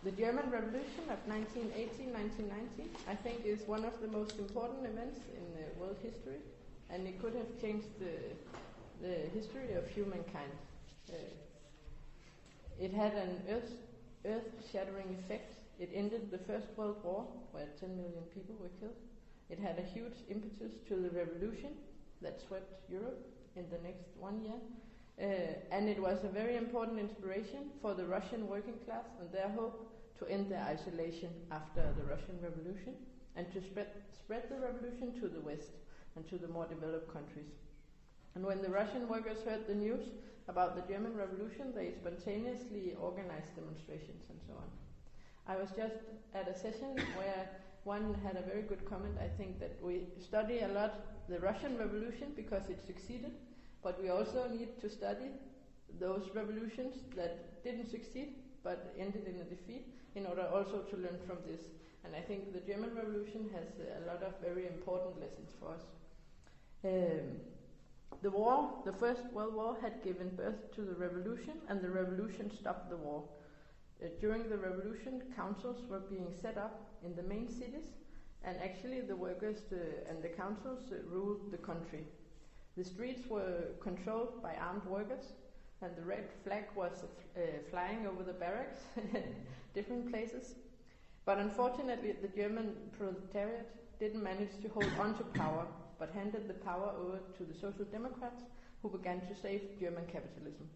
The German Revolution of 1918-1919, I think, is one of the most important events in world history, and it could have changed the history of humankind. It had an earth-shattering effect. It ended the First World War, where 10 million people were killed. It had a huge impetus to the revolution that swept Europe in the next 1 year. And it was a very important inspiration for the Russian working class and their hope to end their isolation after the Russian Revolution and to spread the revolution to the West and to the more developed countries. And when the Russian workers heard the news about the German Revolution, they spontaneously organized demonstrations and so on. I was just at a session where one had a very good comment. I think that we study a lot the Russian Revolution because it succeeded, but we also need to study those revolutions that didn't succeed but ended in a defeat in order also to learn from this. And I think the German Revolution has a lot of very important lessons for us. The First World War had given birth to the revolution, and the revolution stopped the war. During the revolution, councils were being set up in the main cities, and actually the workers and the councils ruled the country. The streets were controlled by armed workers, and the red flag was flying over the barracks in different places. But unfortunately, the German proletariat didn't manage to hold on to power, but handed the power over to the Social Democrats, who began to save German capitalism.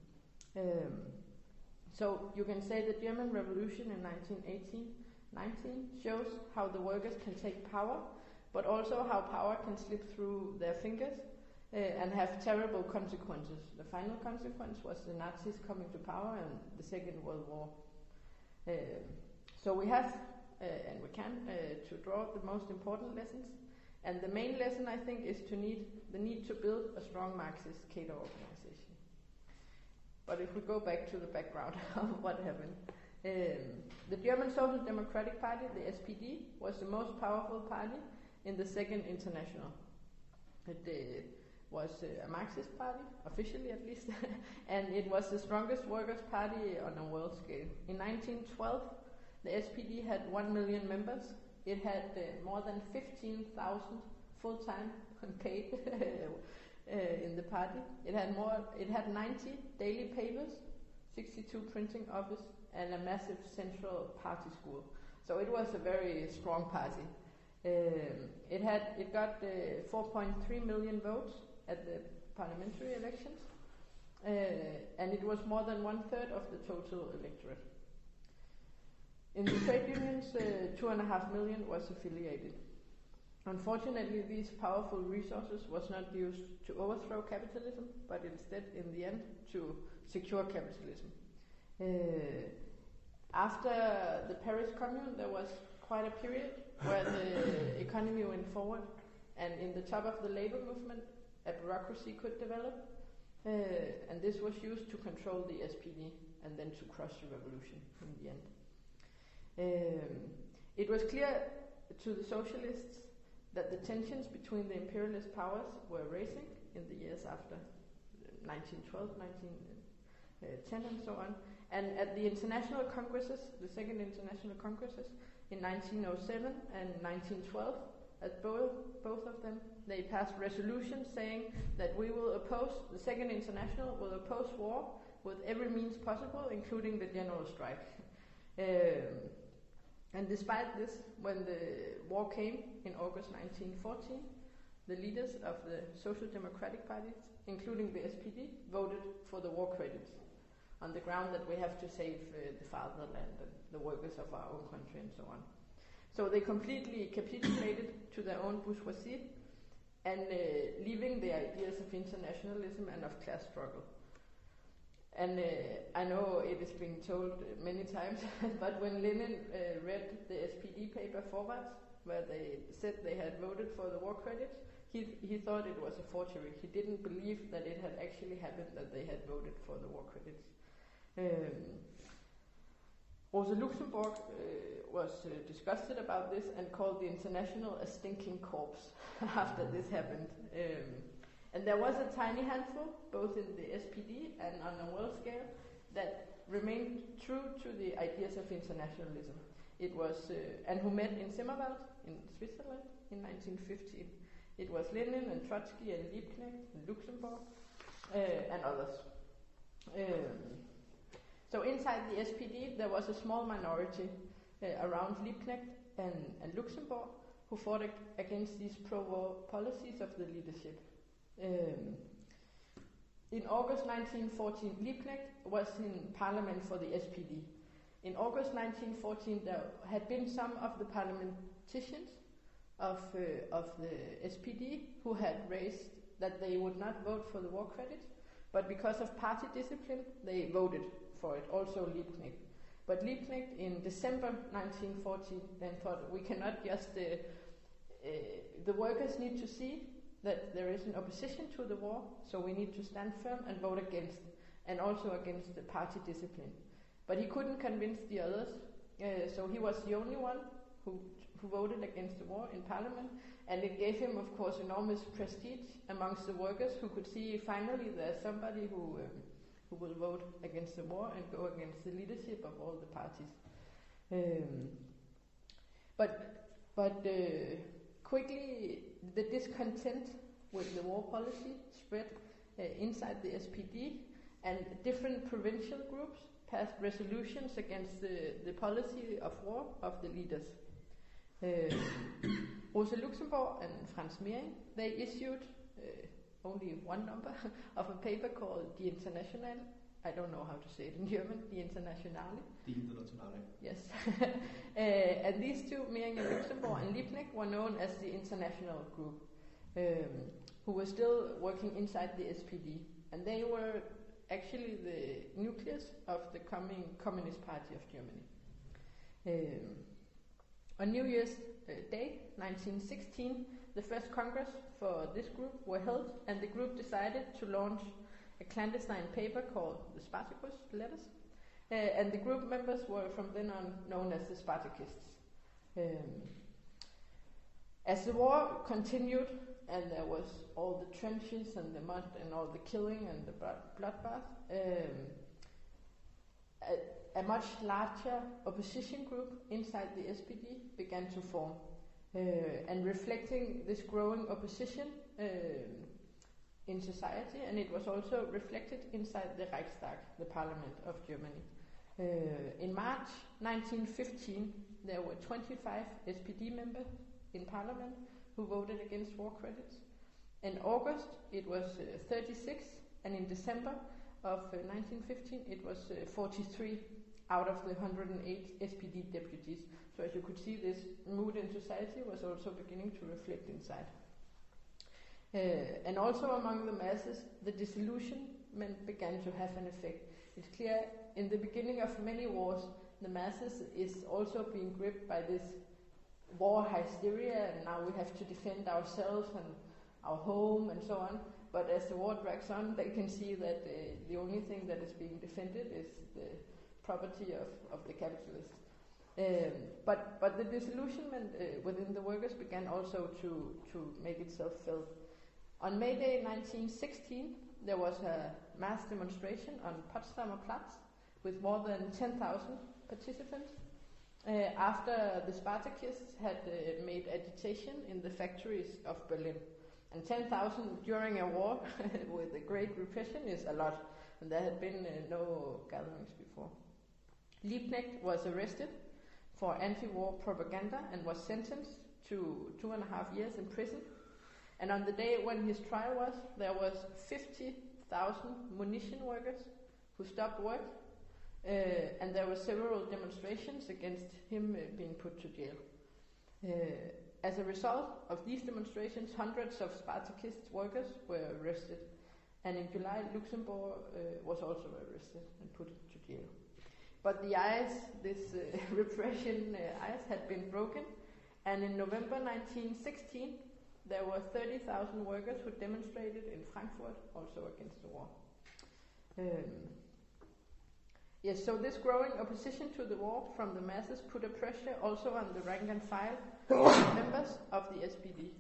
So you can say the German Revolution in 1918-19 shows how the workers can take power, but also how power can slip through their fingers and have terrible consequences. The final consequence was the Nazis coming to power and the Second World War. So we have, and we can, to draw the most important lessons. And the main lesson, I think, is the need to build a strong Marxist cadre organization. But if we go back to the background of what happened, the German Social Democratic Party, the SPD, was the most powerful party in the Second International. It was a Marxist party, officially at least, and it was the strongest workers' party on a world scale. In 1912, the SPD had 1 million members. It had more than 15,000 full-time paid in the party. It had 90 daily papers, 62 printing office, and a massive central party school. So it was a very strong party. It got 4.3 million votes at the parliamentary elections, and it was more than 1/3 of the total electorate. In the trade unions, 2.5 million was affiliated. Unfortunately, these powerful resources was not used to overthrow capitalism, but instead, in the end, to secure capitalism. After the Paris Commune, there was quite a period where the economy went forward, and in the top of the labor movement, a bureaucracy could develop, and this was used to control the SPD and then to crush the revolution in the end. It was clear to the socialists that the tensions between the imperialist powers were rising in the years after 1912, 1910 and so on. And at the international congresses, the Second International Congresses in 1907 and 1912, at both of them, they passed resolutions saying that the Second International will oppose war with every means possible, including the general strike. And despite this, when the war came in August 1914, the leaders of the Social Democratic parties, including the SPD, voted for the war credits on the ground that we have to save the fatherland and the workers of our own country and so on. So they completely capitulated to their own bourgeoisie and leaving the ideas of internationalism and of class struggle. And I know it has been told many times, but when Lenin read the SPD paper Vorwärts, where they said they had voted for the war credits, he thought it was a forgery. He didn't believe that it had actually happened, that they had voted for the war credits. Rosa Luxemburg was disgusted about this and called the International a stinking corpse after this happened. And there was a tiny handful, both in the SPD and on a world scale, that remained true to the ideas of internationalism. It was, and who met in Zimmerwald in Switzerland in 1915. It was Lenin and Trotsky and Liebknecht and Luxemburg and others. So inside the SPD there was a small minority around Liebknecht and Luxemburg who fought against these pro-war policies of the leadership. In August 1914, Liebknecht was in parliament for the SPD. In August 1914, there had been some of the parliamentarians of the SPD who had raised that they would not vote for the war credit, but because of party discipline, they voted for it, also Liebknecht. But Liebknecht in December 1914 then thought, we cannot just, the workers need to see that there is an opposition to the war, so we need to stand firm and vote against, and also against the party discipline. But he couldn't convince the others, so he was the only one who voted against the war in parliament, and it gave him, of course, enormous prestige amongst the workers who could see finally there's somebody who will vote against the war and go against the leadership of all the parties. But quickly the discontent with the war policy spread inside the SPD, and different provincial groups passed resolutions against the policy of war of the leaders. Rosa Luxemburg and Franz Mehring, they issued only one number of a paper called Die Internationale. I don't know how to say it in German. Die Internationale. Die Internationale. Yes. And these two, Mehring and Luxemburg and Liebknecht, were known as the International Group, who were still working inside the SPD. And they were actually the nucleus of the coming Communist Party of Germany. On New Year's Day, 1916, the first Congress for this group were held, and the group decided to launch a clandestine paper called the Spartacus Letters, and the group members were from then on known as the Spartakists. As the war continued, and there was all the trenches and the mud and all the killing and the bloodbath, a much larger opposition group inside the SPD began to form, and reflecting this growing opposition in society, and it was also reflected inside the Reichstag, the parliament of Germany. In March 1915, there were 25 SPD members in parliament who voted against war credits. In August, it was 36, and in December of 1915, it was 43 out of the 108 SPD deputies. So as you could see, this mood in society was also beginning to reflect inside. And also among the masses, the disillusionment began to have an effect. It's clear in the beginning of many wars, the masses is also being gripped by this war hysteria, and now we have to defend ourselves and our home and so on. But as the war drags on, they can see that the only thing that is being defended is the property of the capitalists. But the disillusionment within the workers began also to make itself felt. On May Day 1916, there was a mass demonstration on Potsdamer Platz with more than 10,000 participants after the Spartakists had made agitation in the factories of Berlin. And 10,000 during a war with a great repression is a lot, and there had been no gatherings before. Liebknecht was arrested for anti-war propaganda and was sentenced to 2.5 years in prison. And on the day when his trial was, there was 50,000 munition workers who stopped work, and there were several demonstrations against him being put to jail. As a result of these demonstrations, hundreds of Spartakist workers were arrested, and in July, Luxemburg was also arrested and put to jail. But the ice, this repression ice, had been broken, and in November 1916, there were 30,000 workers who demonstrated in Frankfurt also against the war. Yes, so this growing opposition to the war from the masses put a pressure also on the rank and file members of the SPD.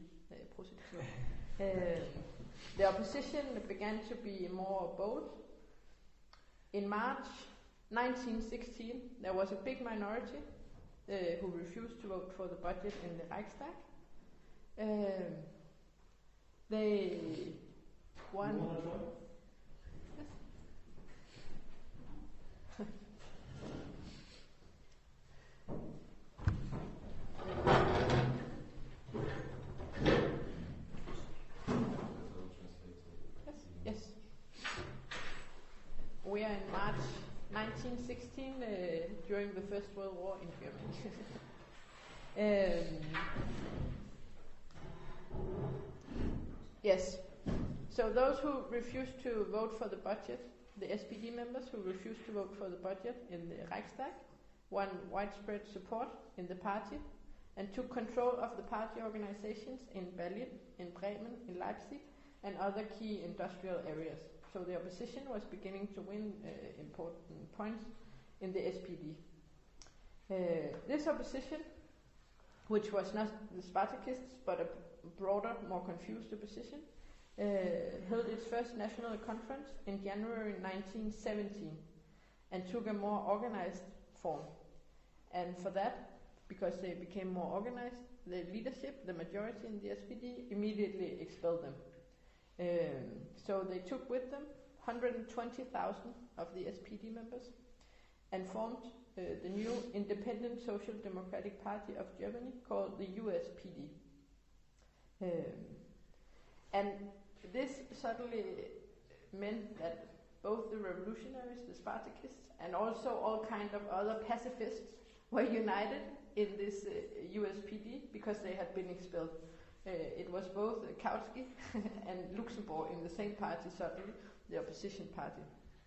The opposition began to be more bold. In March 1916, there was a big minority who refused to vote for the budget in the Reichstag. They won. You wanna try? Yes. We are in March 1916 during the First World War in Germany. Yes. So those who refused to vote for the budget, the SPD members who refused to vote for the budget in the Reichstag, won widespread support in the party and took control of the party organizations in Berlin, in Bremen, in Leipzig, and other key industrial areas. So the opposition was beginning to win important points in the SPD. This opposition, which was not the Spartakists but a broader, more confused opposition, held its first national conference in January 1917 and took a more organized form. And for that, because they became more organized, the leadership, the majority in the SPD, immediately expelled them. So they took with them 120,000 of the SPD members and formed the new Independent Social Democratic Party of Germany called the USPD. And this suddenly meant that both the revolutionaries, the Spartakists, and also all kind of other pacifists were united in this USPD because they had been expelled. It was both Kautsky and Luxembourg in the same party suddenly, the opposition party.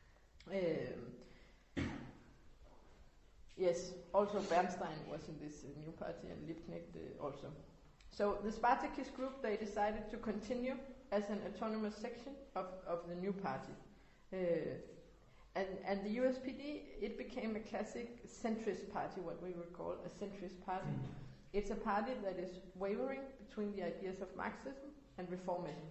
Yes, also Bernstein was in this new party and Liebknecht also. So the Spartakist group, they decided to continue as an autonomous section of the new party. And the USPD, it became a classic centrist party, what we would call a centrist party. It's a party that is wavering between the ideas of Marxism and reformism.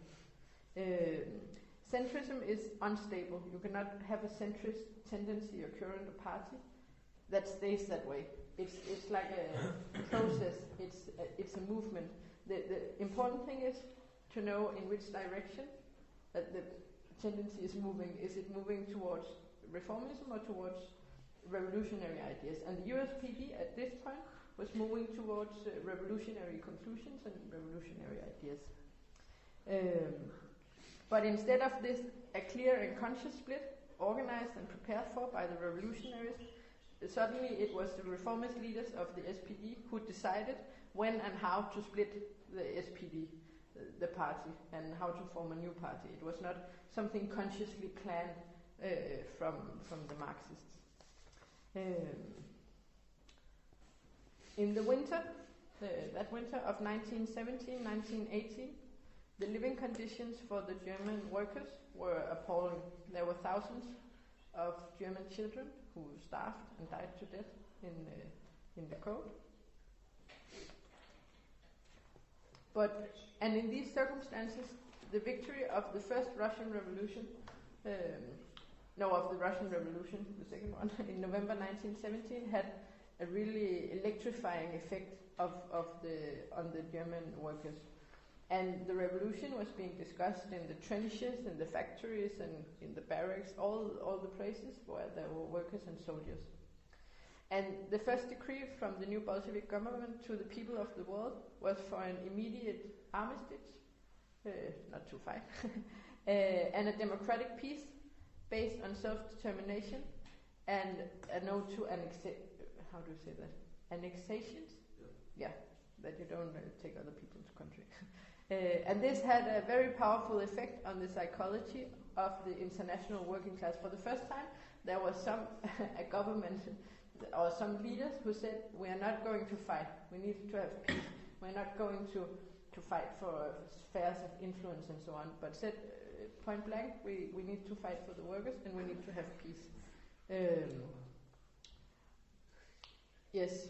Centrism is unstable. You cannot have a centrist tendency occur in a party that stays that way. It's like a process. It's a movement. The important thing is to know in which direction that the tendency is moving. Is it moving towards reformism or towards revolutionary ideas? And the USPD at this point was moving towards revolutionary conclusions and revolutionary ideas. But instead of this, a clear and conscious split, organized and prepared for by the revolutionaries, suddenly it was the reformist leaders of the SPD who decided when and how to split the SPD, the party, and how to form a new party. It was not something consciously planned from the Marxists. In the winter, that winter of 1917-1918, the living conditions for the German workers were appalling. There were thousands of German children who starved and died to death in the cold. And in these circumstances, the victory of the first Russian Revolution, of the Russian Revolution, the second one, in November 1917, had a really electrifying effect on the German workers. And the revolution was being discussed in the trenches, in the factories, and in the barracks, all the places where there were workers and soldiers. And the first decree from the new Bolshevik government to the people of the world was for an immediate armistice, not to fight, and a democratic peace based on self-determination and a no to how do you say that? Annexations? Yeah, that you don't take other people's country. And this had a very powerful effect on the psychology of the international working class. For the first time, there was a government or some leaders who said, we are not going to fight. We need to have peace. We're not going to fight for spheres of influence and so on, but said point blank, we need to fight for the workers and we need to have peace. Yes.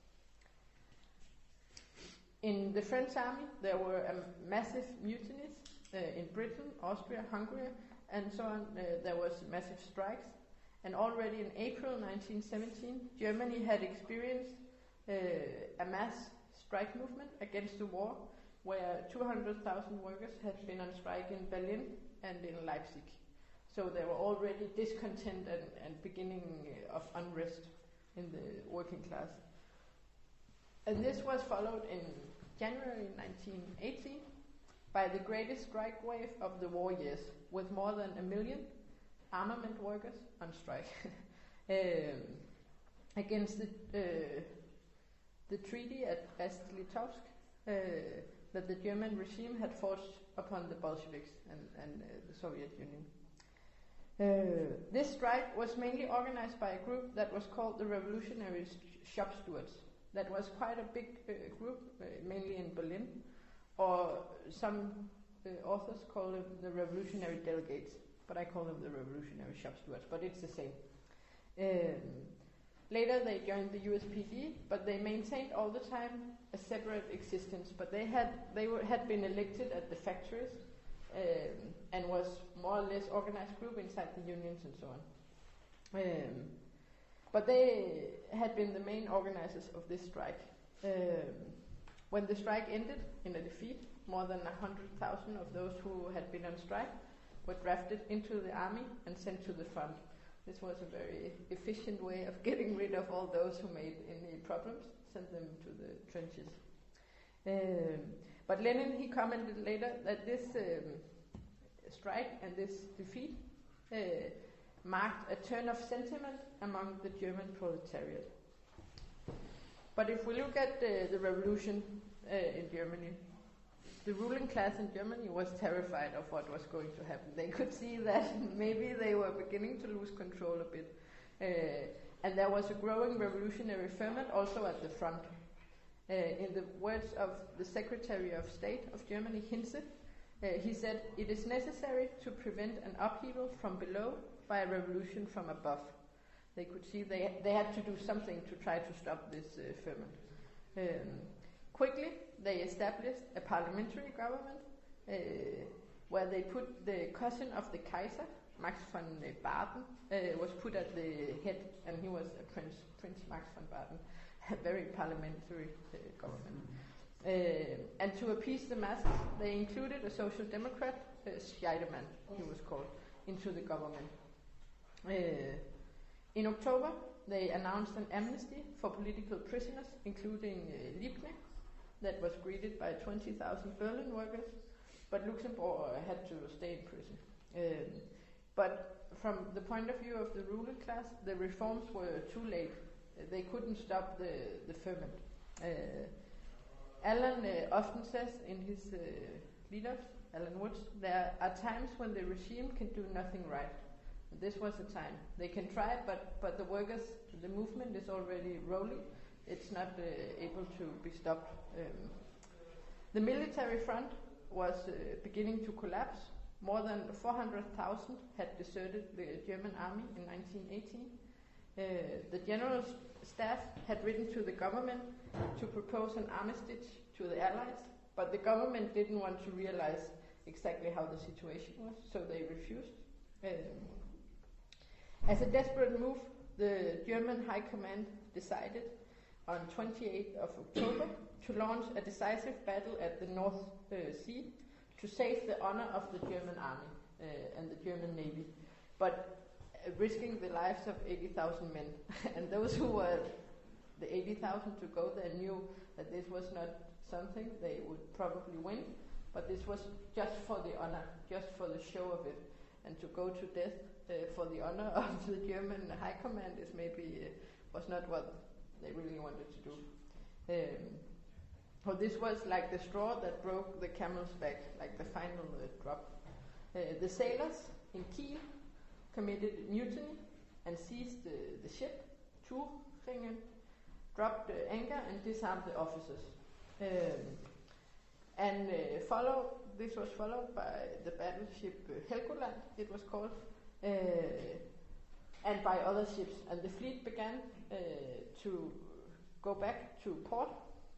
In the French army, there were massive mutinies in Britain, Austria, Hungary, and so on. There was massive strikes, And already in April 1917, Germany had experienced a mass strike movement against the war, where 200,000 workers had been on strike in Berlin and in Leipzig. So there were already discontent and beginning of unrest in the working class. And this was followed in January 1918 by the greatest strike wave of the war years, with more than 1 million armament workers on strike against the treaty at Brest-Litovsk that the German regime had forced upon the Bolsheviks and the Soviet Union. This strike was mainly organized by a group that was called the Revolutionary Shop Stewards. That was quite a big group, mainly in Berlin, or some authors call them the Revolutionary Delegates, but I call them the Revolutionary Shop Stewards, but it's the same. Later they joined the USPD, but they maintained all the time a separate existence, but they had been elected at the factories and was more or less organized group inside the unions and so on. But they had been the main organizers of this strike. When the strike ended in a defeat, more than 100,000 of those who had been on strike were drafted into the army and sent to the front. This was a very efficient way of getting rid of all those who made any problems, sent them to the trenches. But Lenin, he commented later that this strike and this defeat marked a turn of sentiment among the German proletariat. But if we look at the revolution in Germany, the ruling class in Germany was terrified of what was going to happen. They could see that maybe they were beginning to lose control a bit. And there was a growing revolutionary ferment also at the front. In the words of the Secretary of State of Germany, Hinze, he said, "It is necessary to prevent an upheaval from below by a revolution from above." They could see they had to do something to try to stop this ferment. Quickly, they established a parliamentary government where they put the cousin of the Kaiser, Max von Baden, was put at the head, and he was a Prince Max von Baden, a very parliamentary government. And to appease the masses, they included a social democrat, Scheidemann, he was called, into the government. In October, they announced an amnesty for political prisoners, including Liebknecht, that was greeted by 20,000 Berlin workers, but Luxembourg had to stay in prison. But from the point of view of the ruling class, the reforms were too late. They couldn't stop the ferment. Alan often says in his leaders, Alan Woods, there are times when the regime can do nothing right. This was a time. They can try, but the workers, the movement is already rolling. It's not able to be stopped. The military front was beginning to collapse. More than 400,000 had deserted the German army in 1918. The general staff had written to the government to propose an armistice to the Allies, but the government didn't want to realize exactly how the situation was, so they refused. As a desperate move, the German High Command decided on 28th of October to launch a decisive battle at the North Sea to save the honor of the German army and the German navy, but risking the lives of 80,000 men. And those who were the 80,000 to go there knew that this was not something they would probably win, but this was just for the honor, just for the show of it. And to go to death for the honor of the German High Command is maybe was not what they really wanted to do. So this was like the straw that broke the camel's back, like the final drop. The sailors in Kiel committed mutiny and seized the ship, Thüringen, dropped anchor and disarmed the officers. This was followed by the battleship Helgoland, it was called, and by other ships. And the fleet began to go back to port.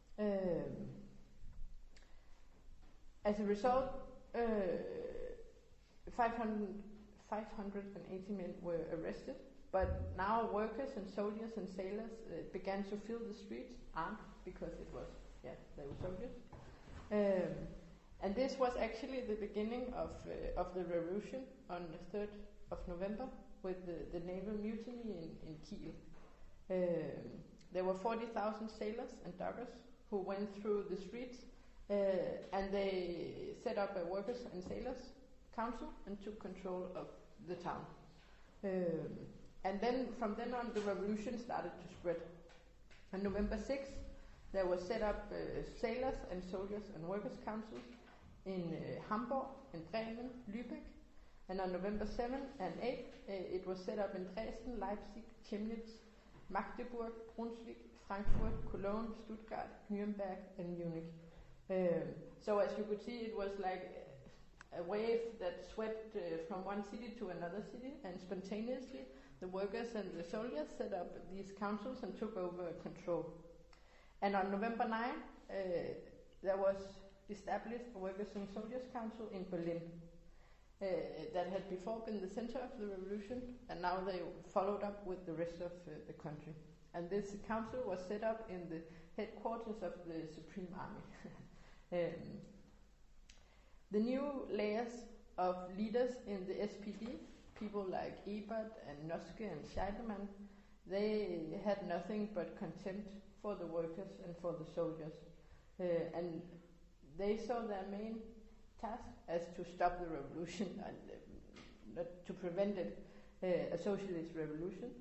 As a result, 580 men were arrested But now workers and soldiers and sailors began to fill the streets, armed, because it was, they were soldiers. And this was actually the beginning of the revolution on the 3rd of November with the naval mutiny in Kiel. There were 40,000 sailors and dockers who went through the streets and they set up a workers and sailors council and took control of the town. And then from then on the revolution started to spread. On November 6th there was set up sailors and soldiers and workers councils in Hamburg, in Bremen, Lübeck, and on November 7th and 8th it was set up in Dresden, Leipzig, Chemnitz, Magdeburg, Brunswick, Frankfurt, Cologne, Stuttgart, Nuremberg, and Munich. So as you could see, it was like a wave that swept from one city to another city, and spontaneously the workers and the soldiers set up these councils and took over control. And on November 9, there was established a Workers and Soldiers Council in Berlin that had before been the center of the revolution, and now they followed up with the rest of the country. And this council was set up in the headquarters of the Supreme Army. The new layers of leaders in the SPD, people like Ebert and Noske and Scheidemann, they had nothing but contempt for the workers and for the soldiers. And they saw their main task as to stop the revolution and to prevent it, a socialist revolution.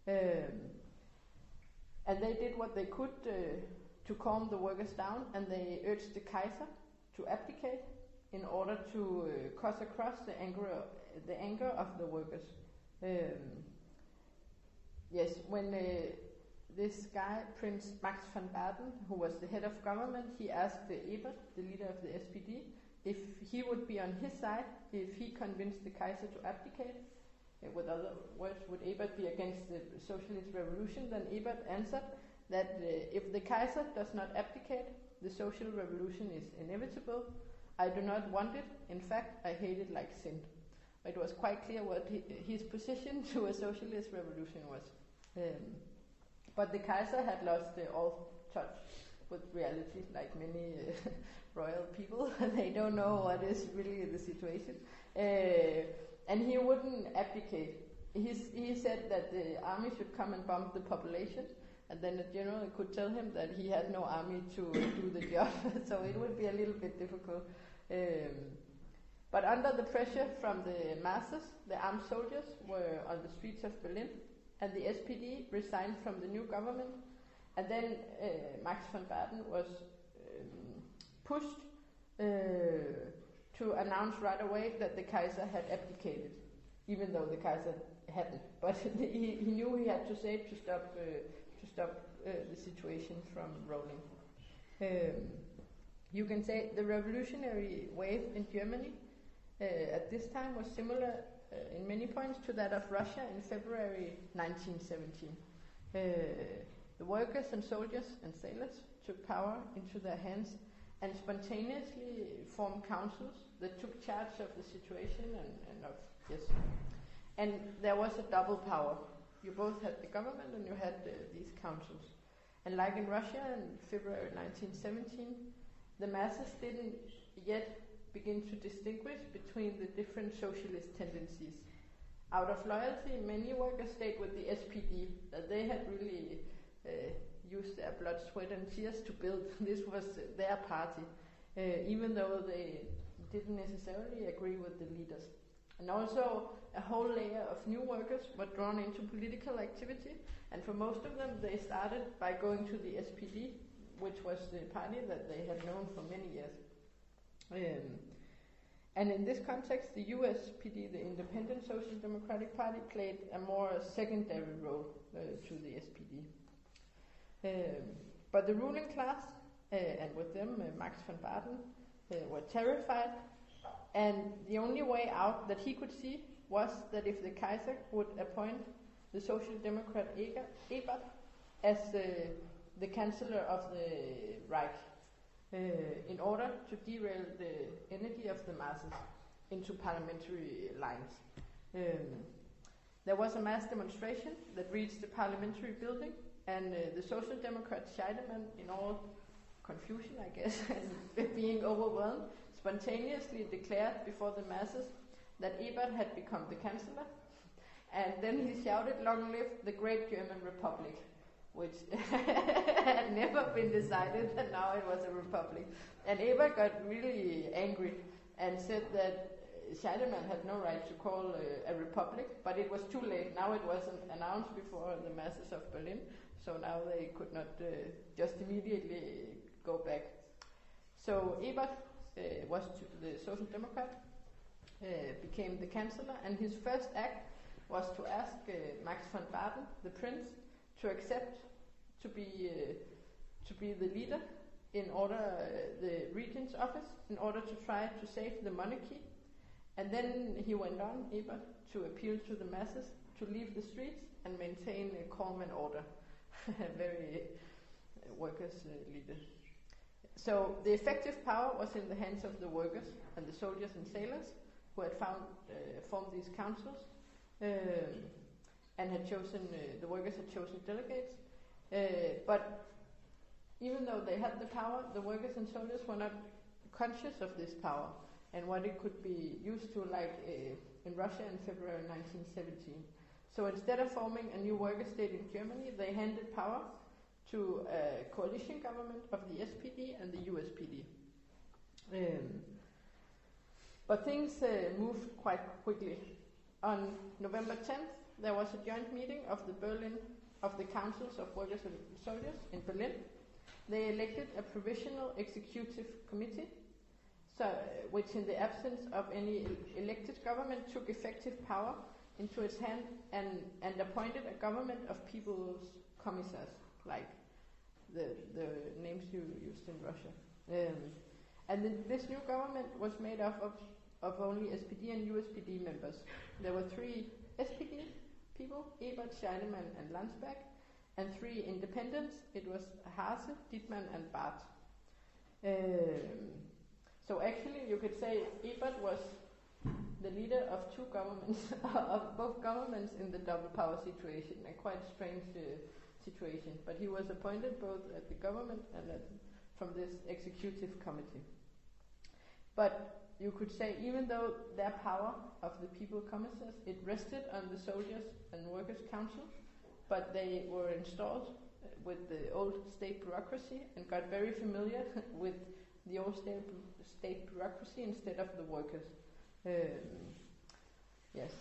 And they did what they could to calm the workers down, and they urged the Kaiser to abdicate in order to cut across the anger of the workers. Yes, when this guy, Prince Max von Baden, who was the head of government, he asked Ebert, the leader of the SPD, if he would be on his side if he convinced the Kaiser to abdicate. With other words, would Ebert be against the socialist revolution? Then Ebert answered that if the Kaiser does not abdicate, the social revolution is inevitable. I do not want it. In fact, I hate it like sin. It was quite clear what his position to a socialist revolution was. But the Kaiser had lost all touch with reality, like many royal people. They don't know what is really the situation. And he wouldn't abdicate. He said that the army should come and bomb the population, and then the general could tell him that he had no army to do the job, so it would be a little bit difficult. But under the pressure from the masses, the armed soldiers were on the streets of Berlin, and the SPD resigned from the new government, and then Max von Baden was pushed to announce right away that the Kaiser had abdicated, even though the Kaiser hadn't. But he knew he had to say it to stop the situation from rolling. You can say the revolutionary wave in Germany at this time was similar in many points to that of Russia in February 1917. The workers and soldiers and sailors took power into their hands and spontaneously formed councils that took charge of the situation and there was a double power. You both had the government and you had these councils. And like in Russia in February 1917, the masses didn't yet begin to distinguish between the different socialist tendencies. Out of loyalty, many workers stayed with the SPD, that they had really used their blood, sweat and tears to build. This was their party, even though they didn't necessarily agree with the leaders. And also a whole layer of new workers were drawn into political activity, and for most of them they started by going to the SPD, which was the party that they had known for many years. And in this context, the USPD, the Independent Social Democratic Party, played a more secondary role to the SPD. But the ruling class, and with them Max von Baden, were terrified, and the only way out that he could see was that if the Kaiser would appoint the Social Democrat Ebert as the Chancellor of the Reich, in order to derail the energy of the masses into parliamentary lines. There was a mass demonstration that reached the parliamentary building, and the Social Democrat Scheidemann, in all confusion, I guess, and being overwhelmed, spontaneously declared before the masses that Ebert had become the Chancellor, and then he shouted, "Long live the great German Republic," which had never been decided, and now it was a republic. And Ebert got really angry and said that Scheidemann had no right to call a republic, but it was too late. Now it wasn't announced before the masses of Berlin, so now they could not just immediately go back. So Ebert was the Social Democrat, became the Chancellor, and his first act was to ask Max von Baden, the prince, to accept to be the leader in order the regent's office, in order to try to save the monarchy. And then he went on, Ebert, to appeal to the masses to leave the streets and maintain calm and order. Very workers' leader. So the effective power was in the hands of the workers and the soldiers and sailors, who had formed these councils, and had chosen, the workers had chosen delegates. But even though they had the power, the workers and soldiers were not conscious of this power and what it could be used to, like in Russia in February 1917. So instead of forming a new worker state in Germany, they handed power to a coalition government of the SPD and the USPD. But things moved quite quickly. On November 10th, there was a joint meeting of the councils of workers and soldiers in Berlin. They elected a provisional executive committee, which in the absence of any elected government took effective power into its hand and appointed a government of people's commissars, like the names you used in Russia. And this new government was made up of only SPD and USPD members. There were 3 SPD people, Ebert, Scheidemann and Landsberg, and 3 independents. It was Haase, Dittmann and Barth. So actually you could say Ebert was the leader of 2 governments, of both governments in the double power situation, a quite strange situation. But he was appointed both at the government and from this executive committee. But you could say, even though their power of the people commissars, it rested on the soldiers and workers' council, but they were installed with the old state bureaucracy and got very familiar with the old state bureaucracy instead of the workers. Yes.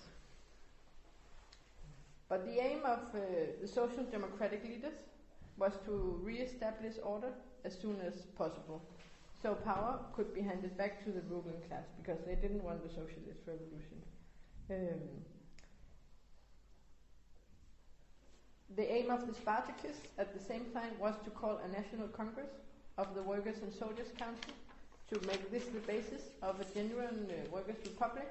But the aim of the social democratic leaders was to re-establish order as soon as possible, so power could be handed back to the ruling class, because they didn't want the socialist revolution. The aim of the Spartakists at the same time was to call a national congress of the Workers' and Soldiers' Council to make this the basis of a genuine workers' republic.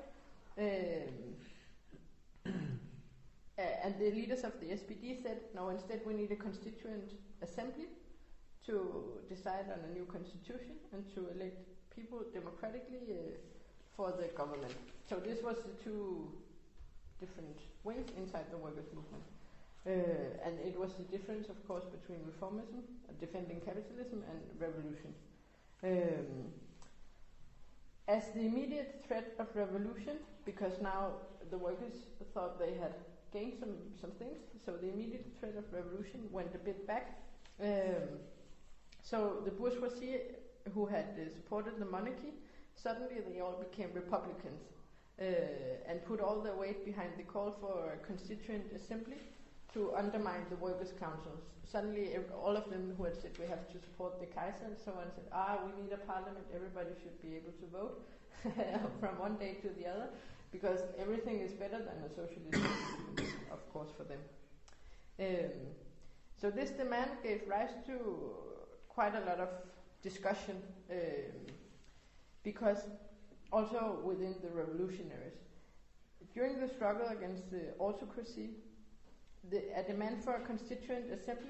And the leaders of the SPD said, no, instead we need a constituent assembly to decide on a new constitution and to elect people democratically for the government. So this was the 2 different wings inside the workers' movement. And it was the difference, of course, between reformism, defending capitalism, and revolution. As the immediate threat of revolution, because now the workers thought they had gained some things, so the immediate threat of revolution went a bit back. So the bourgeoisie, who had supported the monarchy, suddenly they all became Republicans and put all their weight behind the call for a constituent assembly to undermine the workers' councils. Suddenly all of them who had said we have to support the Kaiser and so on said, we need a parliament, everybody should be able to vote from one day to the other, because everything is better than a socialist system, of course, for them. So this demand gave rise to quite a lot of discussion, because also within the revolutionaries, during the struggle against the autocracy, a demand for a constituent assembly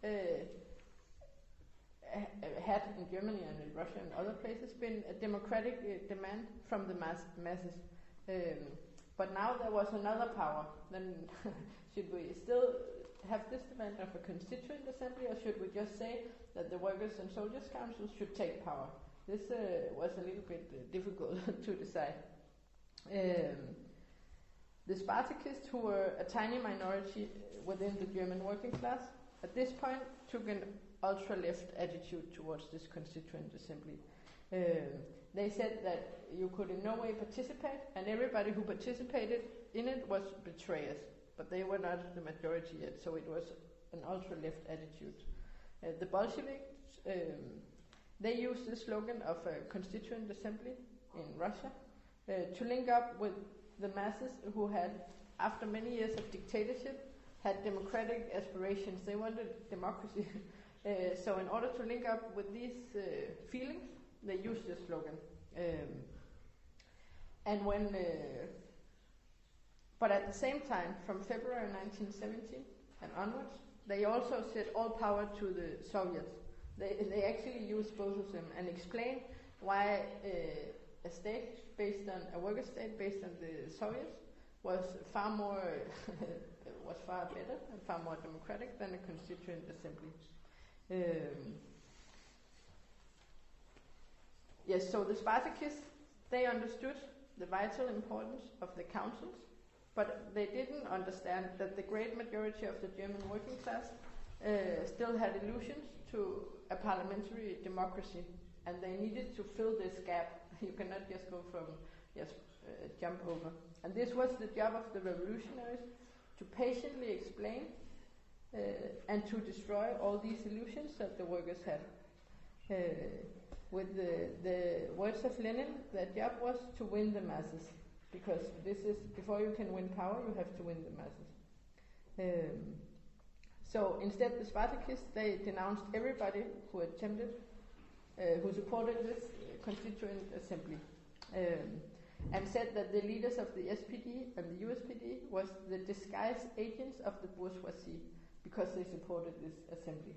had in Germany and in Russia and other places been a democratic demand from the masses. But now there was another power. Then should we still have this demand of a constituent assembly, or should we just say that the Workers' and Soldiers' Council should take power? This was a little bit difficult to decide. The Spartakists, who were a tiny minority within the German working class, at this point took an ultra-left attitude towards this constituent assembly. They said that you could in no way participate, and everybody who participated in it was betrayers. But they were not the majority yet, so it was an ultra-left attitude. The Bolsheviks, they used the slogan of a constituent assembly in Russia to link up with the masses who had, after many years of dictatorship, had democratic aspirations. They wanted democracy. So in order to link up with these feelings, they used this slogan. But at the same time, from February 1917 and onwards, they also said all power to the Soviets. They actually used both of them and explained why a state based on a worker state based on the Soviets was far more was far better and far more democratic than a constituent assembly. Yes, so the Spartakists, they understood the vital importance of the councils, but they didn't understand that the great majority of the German working class still had illusions to a parliamentary democracy, and they needed to fill this gap. You cannot just go from jump over. And this was the job of the revolutionaries, to patiently explain and to destroy all these illusions that the workers had. With the words of Lenin, their job was to win the masses, because this is, before you can win power, you have to win the masses. So instead, the Spartakists, they denounced everybody who attempted, who supported this constituent assembly, and said that the leaders of the SPD and the USPD was the disguised agents of the bourgeoisie, because they supported this assembly.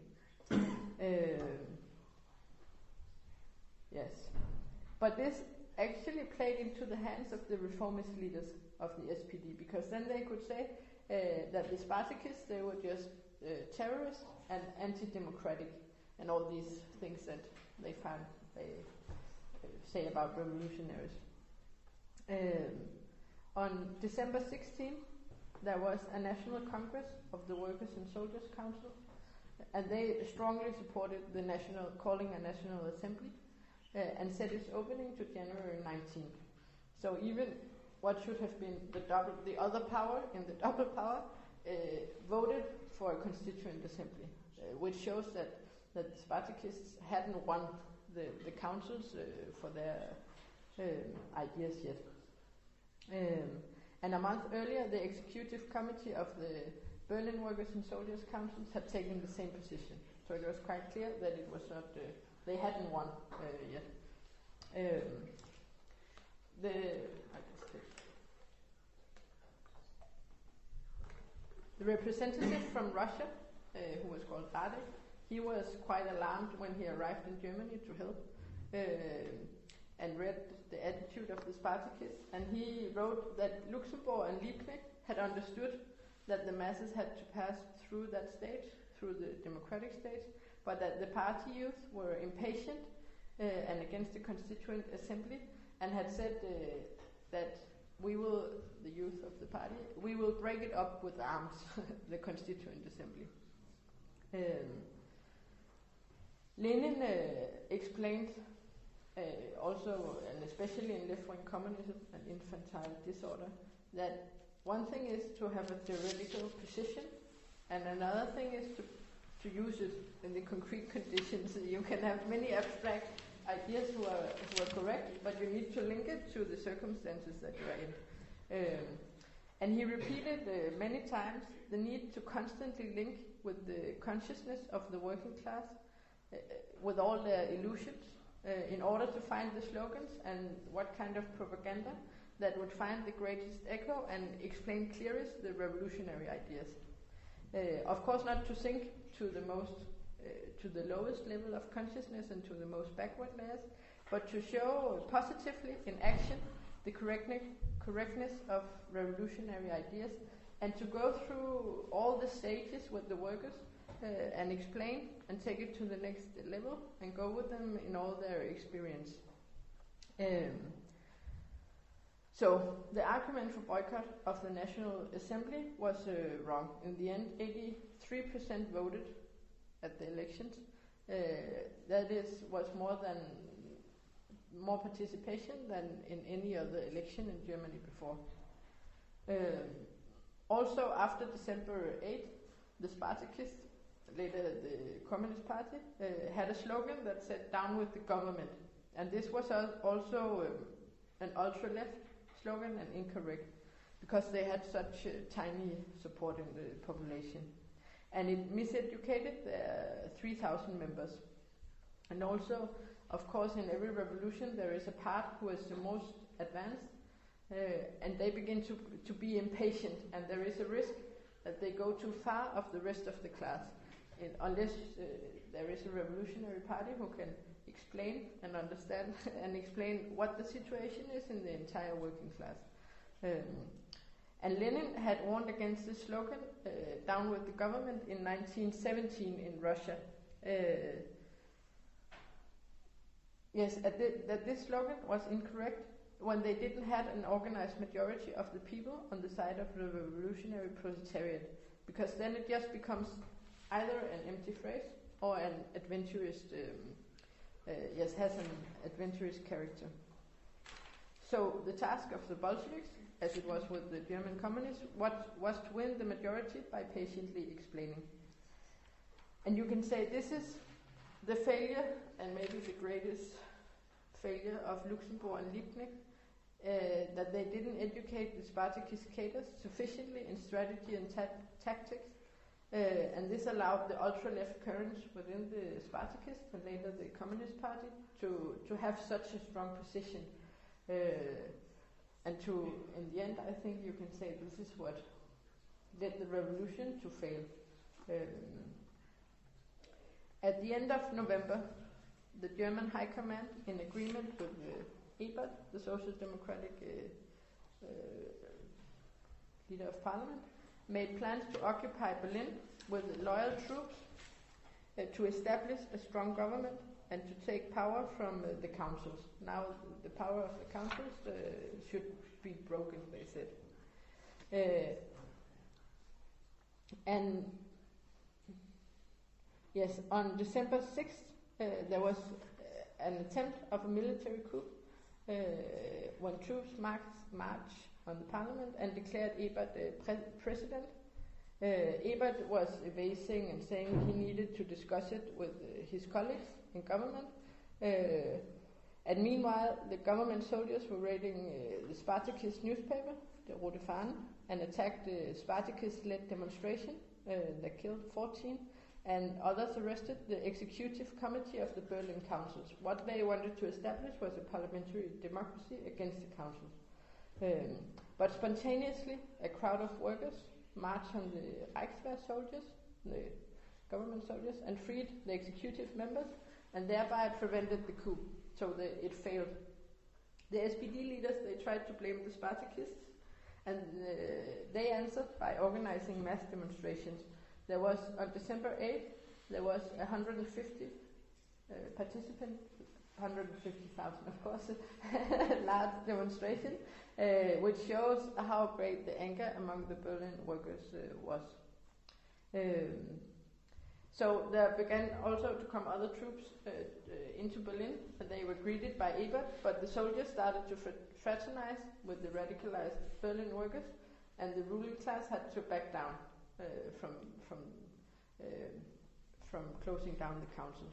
Yes. But this actually played into the hands of the reformist leaders of the SPD, because then they could say that the Spartakists, they were just terrorists and anti-democratic, and all these things that they say about revolutionaries. On December 16, there was a National Congress of the Workers' and Soldiers' Council, and they strongly supported the calling a National Assembly, and set its opening to January 19. So even what should have been the other power in the double power voted for a constituent assembly, which shows that the Spartakists hadn't won the councils for their ideas yet. And a month earlier, the executive committee of the Berlin Workers' and Soldiers' Councils had taken the same position. So it was quite clear that it was not, they hadn't won yet. The representative from Russia, who was called Radek, he was quite alarmed when he arrived in Germany to help, and read the attitude of the Spartakists, and he wrote that Luxembourg and Liebknecht had understood that the masses had to pass through that stage, through the democratic stage, but that the party youth were impatient and against the constituent assembly, and had said that we will, the youth of the party, we will break it up with arms, the constituent assembly. Lenin explained also, and especially in left-wing communism and infantile disorder, that one thing is to have a theoretical position, and another thing is to use it in the concrete conditions. You can have many abstract ideas who are correct, but you need to link it to the circumstances that you are in. And he repeated many times the need to constantly link with the consciousness of the working class, with all their illusions, in order to find the slogans and what kind of propaganda that would find the greatest echo and explain clearest the revolutionary ideas. Of course, not to sink to the lowest level of consciousness and to the most backward layers, but to show positively in action the correctness of revolutionary ideas, and to go through all the stages with the workers and explain and take it to the next level and go with them in all their experience. So the argument for boycott of the National Assembly was wrong. In the end, 83% voted at the elections. That was more participation than in any other election in Germany before. Also, after December 8th, the Spartakists, later the Communist Party, had a slogan that said "Down with the government," and this was also an ultra-left slogan and incorrect, because they had such tiny support in the population, and it miseducated 3,000 members. And also, of course, in every revolution there is a part who is the most advanced, and they begin to be impatient, and there is a risk that they go too far of the rest of the class, unless there is a revolutionary party who can explain and understand and explain what the situation is in the entire working class. And Lenin had warned against this slogan, "Down with the government," in 1917 in Russia. Yes, that this slogan was incorrect when they didn't have an organized majority of the people on the side of the revolutionary proletariat, because then it just becomes either an empty phrase or an adventurous, has an adventurous character. So the task of the Bolsheviks, as it was with the German communists, was to win the majority by patiently explaining. And you can say this is the failure, and maybe the greatest failure, of Luxemburg and Liebknecht, that they didn't educate the Spartakist cadres sufficiently in strategy and tactics, and this allowed the ultra-left currents within the Spartakists and later the Communist Party to have such a strong position, and to, in the end, I think you can say this is what led the revolution to fail. At the end of November, the German High Command, in agreement with Ebert, the Social Democratic leader of parliament, made plans to occupy Berlin with loyal troops, to establish a strong government and to take power from the councils. Now the power of the councils should be broken, they said. And yes, on December 6th, there was an attempt of a military coup when troops marched on the parliament and declared Ebert president. Ebert was evading and saying he needed to discuss it with his colleagues in government. And meanwhile, the government soldiers were raiding the Spartakist newspaper, the Rote Fahnen, and attacked the Spartakist-led demonstration that killed 14, and others arrested the executive committee of the Berlin councils. What they wanted to establish was a parliamentary democracy against the councils. But spontaneously, a crowd of workers marched on the Reichswehr soldiers, the government soldiers, and freed the executive members, and thereby prevented the coup. So it failed. The SPD leaders, they tried to blame the Spartakists, and they answered by organizing mass demonstrations. There was, on December 8th, there was 150 participants, 150,000 of course, large demonstration, which shows how great the anger among the Berlin workers was. So there began also to come other troops into Berlin, and they were greeted by Ebert, but the soldiers started to fraternize with the radicalized Berlin workers, and the ruling class had to back down from closing down the councils.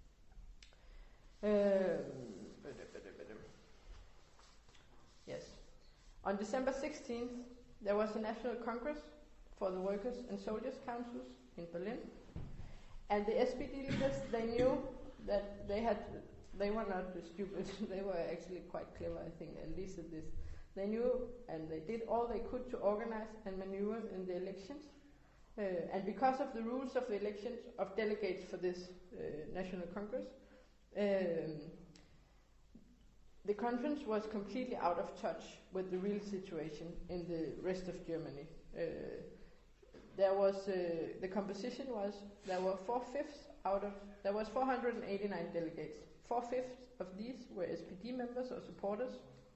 Yes. On December 16th, there was a national congress for the workers and soldiers councils in Berlin, and the SPD leaders, they knew that they were not stupid. They were actually quite clever, I think, at least at this. They knew, and they did all they could to organize and maneuver in the elections. And because of the rules of the elections of delegates for this National Congress, The conference was completely out of touch with the real situation in the rest of Germany. The composition was, there were 4/5 there was 489 delegates. 4/5 of these were SPD members or supporters.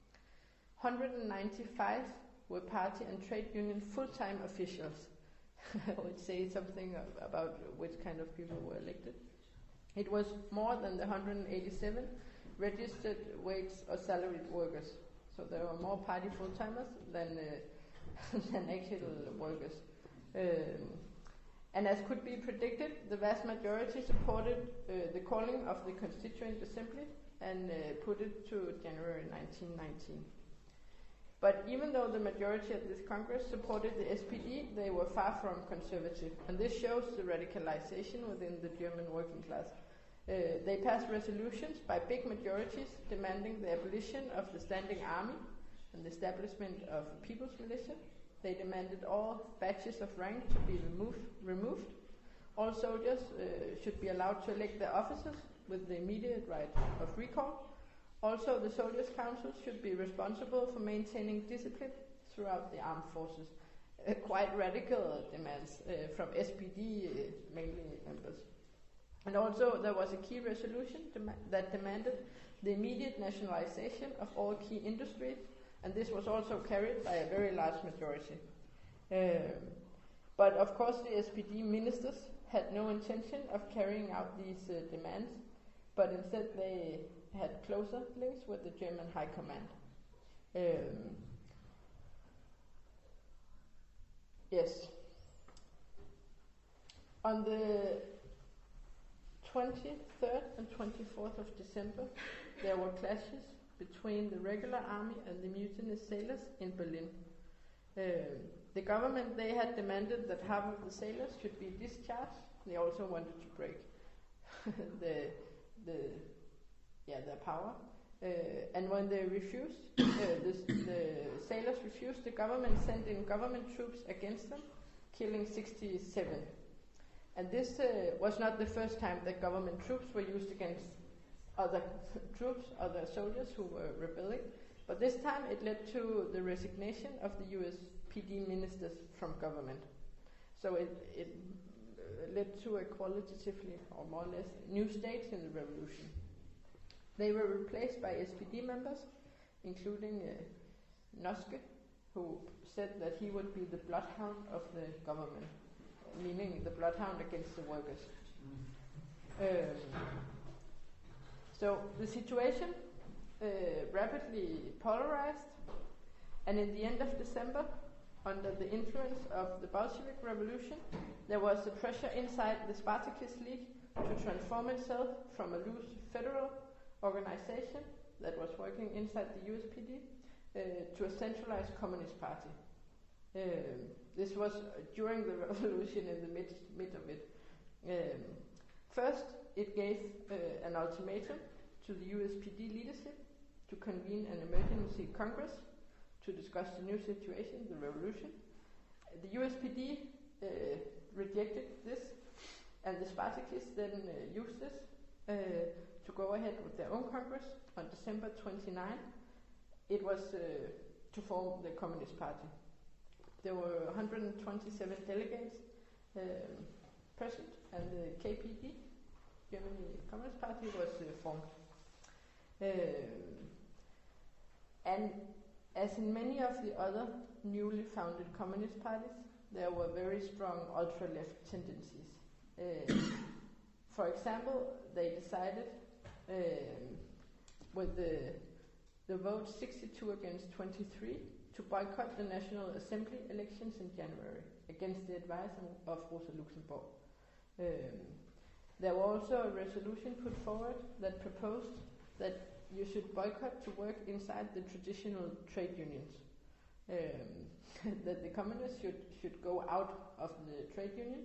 195 were party and trade union full-time officials. I would say something about which kind of people were elected. It was more than the 187 registered wage or salaried workers. So there were more party full-timers than actual workers. And as could be predicted, the vast majority supported the calling of the Constituent Assembly and put it to January 1919. But even though the majority of this Congress supported the SPD, they were far from conservative, and this shows the radicalization within the German working class. They passed resolutions by big majorities demanding the abolition of the standing army and the establishment of people's militia. They demanded all badges of rank to be removed. All soldiers should be allowed to elect their officers with the immediate right of recall. Also, the soldiers' councils should be responsible for maintaining discipline throughout the armed forces. Quite radical demands from SPD mainly members. And also, there was a key resolution that demanded the immediate nationalization of all key industries, and this was also carried by a very large majority. But of course, the SPD ministers had no intention of carrying out these demands, but instead they had closer links with the German High Command. Yes. On the 23rd and 24th of December, there were clashes between the regular army and the mutinous sailors in Berlin. The government, they had demanded that half of the sailors should be discharged. They also wanted to break their power. And when they refused, the sailors refused, the government sent in government troops against them, killing 67. And this was not the first time that government troops were used against other troops, other soldiers who were rebelling. But this time it led to the resignation of the USPD ministers from government. So it led to a qualitatively, or more or less, new stage in the revolution. They were replaced by SPD members, including Noske, who said that he would be the bloodhound of the government, meaning the bloodhound against the workers. So the situation rapidly polarized, and in the end of December, under the influence of the Bolshevik Revolution, there was a pressure inside the Spartacus League to transform itself from a loose federal organization that was working inside the USPD to a centralized communist party. This was during the revolution, in the mid of it. First, it gave an ultimatum to the USPD leadership to convene an emergency congress to discuss the new situation, the revolution. The USPD rejected this, and the Spartakists then used this to go ahead with their own congress on December 29. It was to form the Communist Party. There were 127 delegates present, and the KPD, Germany Communist Party, was formed. And as in many of the other newly founded communist parties, there were very strong ultra-left tendencies. For example, they decided with the vote 62 against 23 to boycott the National Assembly elections in January against the advice of Rosa Luxemburg. There was also a resolution put forward that proposed that you should boycott to work inside the traditional trade unions. That the communists should go out of the trade unions,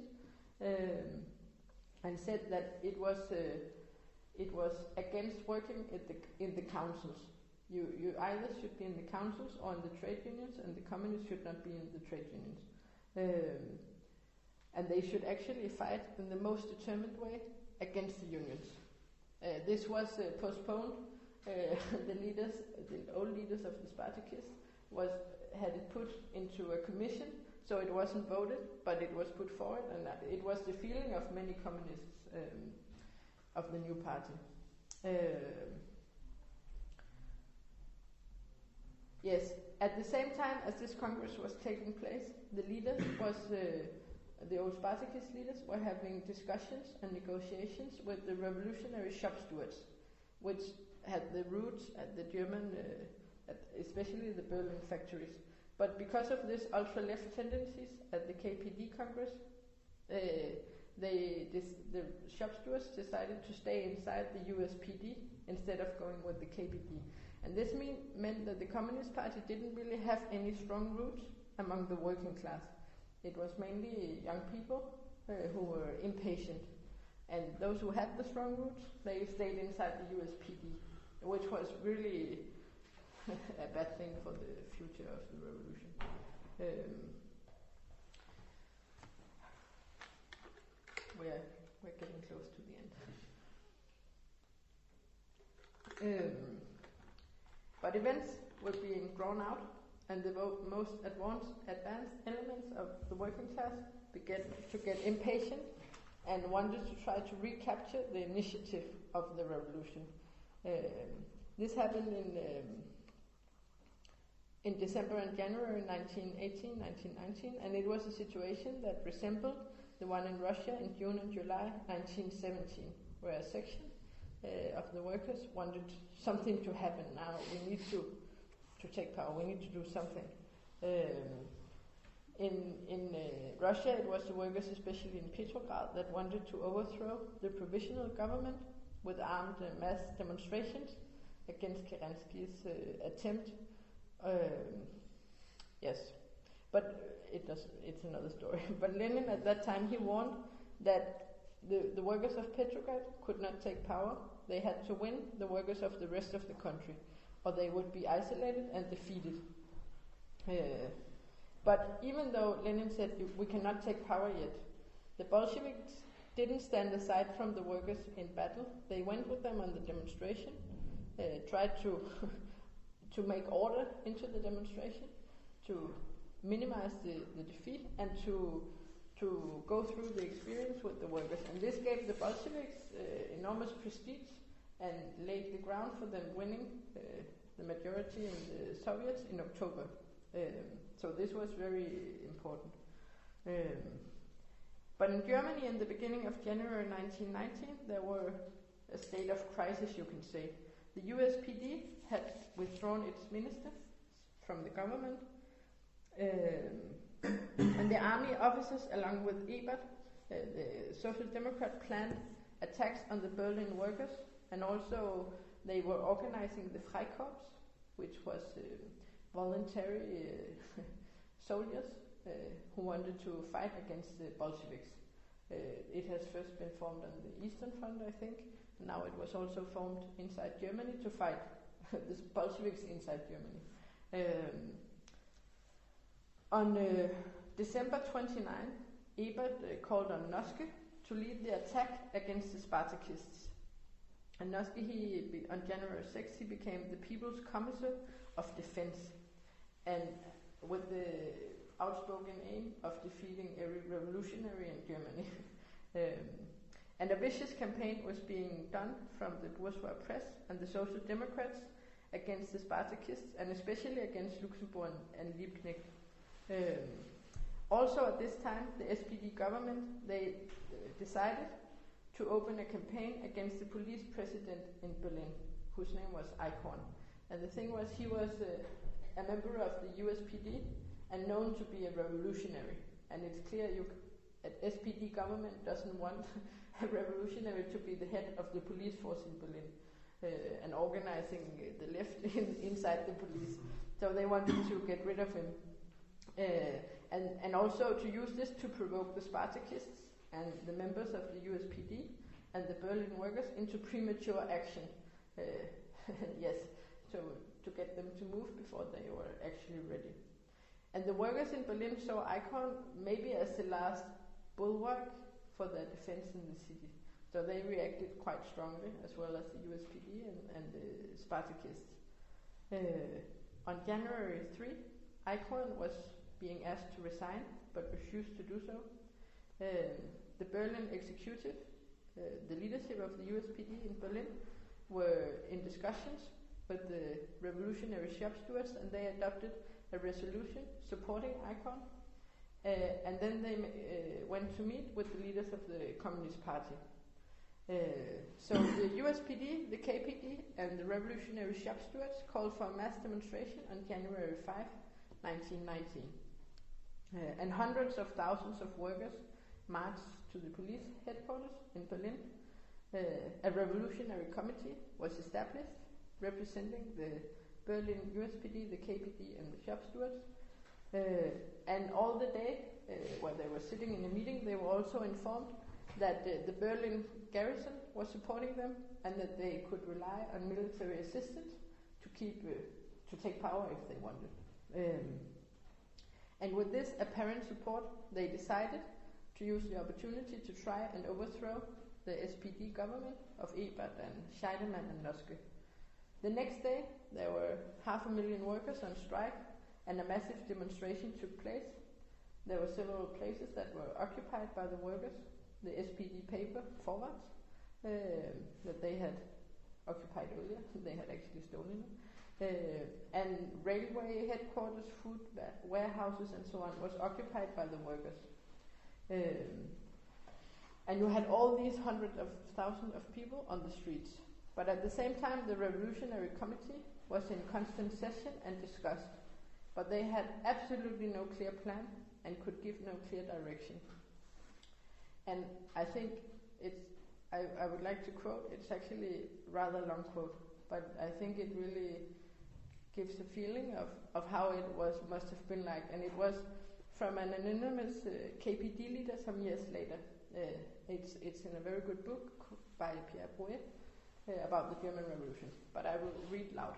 and said that it was against working in the councils. You either should be in the councils or in the trade unions, and the communists should not be in the trade unions. And they should actually fight in the most determined way against the unions. This was postponed the leaders, the old leaders of the Spartakists, had it put into a commission, so it wasn't voted, but it was put forward, and it was the feeling of many communists of the new party. Yes, at the same time as this Congress was taking place, the leaders the old Spartakist leaders were having discussions and negotiations with the revolutionary shop stewards, which had the roots at the German, especially the Berlin factories. But because of this ultra-left tendencies at the KPD Congress, the shop stewards decided to stay inside the USPD instead of going with the KPD. And this meant that the Communist Party didn't really have any strong roots among the working class. It was mainly young people who were impatient. And those who had the strong roots, they stayed inside the USPD, which was really a bad thing for the future of the revolution. We're getting close to the end. But events were being drawn out, and the most advanced elements of the working class began to get impatient and wanted to try to recapture the initiative of the revolution. This happened in December and January 1918, 1919, and it was a situation that resembled the one in Russia in June and July 1917, where a section of the workers wanted something to happen now. We need to take power. We need to do something. In Russia, it was the workers, especially in Petrograd, that wanted to overthrow the provisional government with armed mass demonstrations against Kerensky's attempt. Yes, but it's another story. But Lenin at that time, he warned that the workers of Petrograd could not take power. They had to win the workers of the rest of the country, or they would be isolated and defeated. But even though Lenin said we cannot take power yet, the Bolsheviks didn't stand aside from the workers in battle. They went with them on the demonstration, tried to make order into the demonstration, to minimize the defeat, and to go through the experience with the workers. And this gave the Bolsheviks enormous prestige and laid the ground for them winning the majority in the Soviets in October. So this was very important. But in Germany, in the beginning of January 1919, there were a state of crisis, you can say. The USPD had withdrawn its ministers from the government, and the army officers, along with Ebert, the Social Democrat, planned attacks on the Berlin workers, and also they were organizing the Freikorps, which was voluntary soldiers who wanted to fight against the Bolsheviks. It has first been formed on the Eastern Front, I think. Now it was also formed inside Germany to fight the Bolsheviks inside Germany. On December 29, Ebert called on Noske to lead the attack against the Spartakists. And Noske, on January 6, he became the People's Commissar of Defense, and with the outspoken aim of defeating every revolutionary in Germany. And a vicious campaign was being done from the bourgeois press and the Social Democrats against the Spartakists, and especially against Luxemburg and Liebknecht. Also at this time, the SPD government, they decided to open a campaign against the police president in Berlin, whose name was Eichhorn. And the thing was, he was a member of the USPD and known to be a revolutionary. And it's clear an SPD government doesn't want a revolutionary to be the head of the police force in Berlin and organizing the left inside the police. So they wanted to get rid of him. And also to use this to provoke the Spartakists and the members of the USPD and the Berlin workers into premature action. Yes, to get them to move before they were actually ready. And the workers in Berlin saw Eichhorn maybe as the last bulwark for their defense in the city. So they reacted quite strongly, as well as the USPD and the Spartakists. On January 3, Eichhorn was being asked to resign, but refused to do so. The Berlin executive, the leadership of the USPD in Berlin, were in discussions with the revolutionary shop stewards, and they adopted a resolution supporting Eichhorn. And then they went to meet with the leaders of the Communist Party. So the USPD, the KPD, and the revolutionary shop stewards called for a mass demonstration on January 5, 1919. And hundreds of thousands of workers marched to the police headquarters in Berlin. A revolutionary committee was established representing the Berlin USPD, the KPD, and the shop stewards. And all the day, while they were sitting in a meeting, they were also informed that the Berlin garrison was supporting them, and that they could rely on military assistance to take power if they wanted. And with this apparent support, they decided to use the opportunity to try and overthrow the SPD government of Ebert and Scheidemann and Noske. The next day, there were 500,000 workers on strike, and a massive demonstration took place. There were several places that were occupied by the workers. The SPD paper, Forwards, that they had occupied earlier, they had actually stolen it. And railway headquarters, food warehouses, and so on was occupied by the workers. And you had all these hundreds of thousands of people on the streets. But at the same time, the Revolutionary Committee was in constant session and discussed. But they had absolutely no clear plan and could give no clear direction. And I think I would like to quote, it's actually a rather long quote, but I think it really gives a feeling of how it must have been like. And it was from an anonymous KPD leader some years later. It's in a very good book by Pierre Brouet about the German Revolution. But I will read loud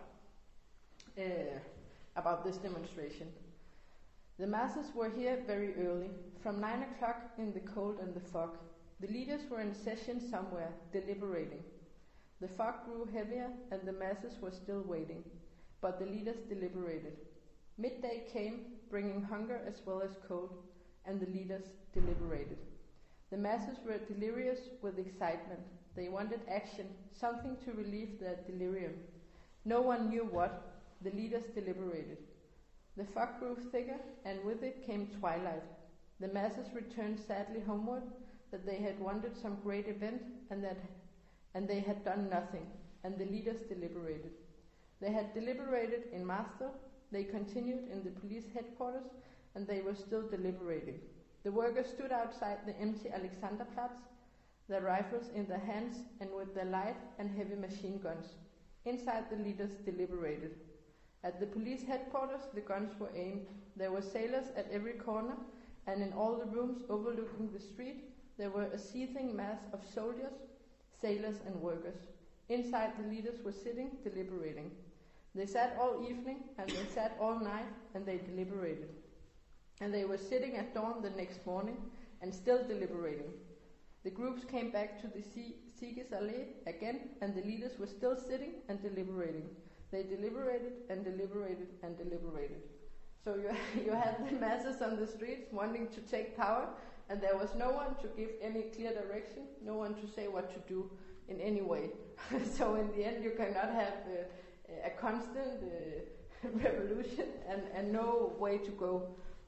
about this demonstration. The masses were here very early, from 9 o'clock in the cold and the fog. The leaders were in session somewhere, deliberating. The fog grew heavier and the masses were still waiting, but the leaders deliberated. Midday came, bringing hunger as well as cold, and the leaders deliberated. The masses were delirious with excitement. They wanted action, something to relieve their delirium. No one knew what. The leaders deliberated. The fog grew thicker, and with it came twilight. The masses returned sadly homeward, that they had wanted some great event, and they had done nothing, and the leaders deliberated. They had deliberated in Maastricht, they continued in the police headquarters, and they were still deliberating. The workers stood outside the empty Alexanderplatz, their rifles in their hands, and with their light and heavy machine guns. Inside, the leaders deliberated. At the police headquarters, the guns were aimed. There were sailors at every corner, and in all the rooms overlooking the street, there were a seething mass of soldiers, sailors, and workers. Inside, the leaders were sitting, deliberating. They sat all evening, and they sat all night, and they deliberated. And they were sitting at dawn the next morning, and still deliberating. The groups came back to the Siegesallee again, and the leaders were still sitting and deliberating. They deliberated and deliberated and deliberated. So you had the masses on the streets wanting to take power, and there was no one to give any clear direction, no one to say what to do in any way. So in the end, you cannot have a constant revolution and no way to go.